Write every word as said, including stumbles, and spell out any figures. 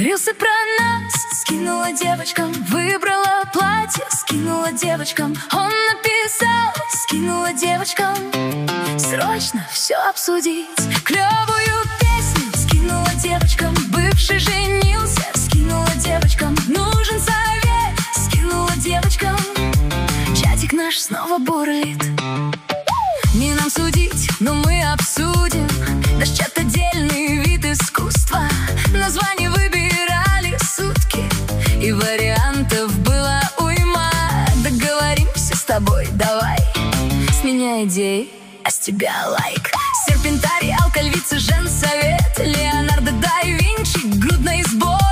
Рилсы про нас скинула девочкам, выбрала платье, скинула девочкам. Он написал, скинула девочкам, срочно все обсудить. Клевую песню скинула девочкам, бывший женился, скинула девочкам. Нужен совет, скинула девочкам. Чатик наш снова бурлит. Не нам судить, но мы обсудим. Наш чат отдельный вид искусства. Название выбирали сутки, и вариантов было уйма. Договоримся с тобой, давай. С меня идеи, а с тебя лайк. Серпентарий, алка, львица, женсовет, Леонардо да Винчи, грудной сбор.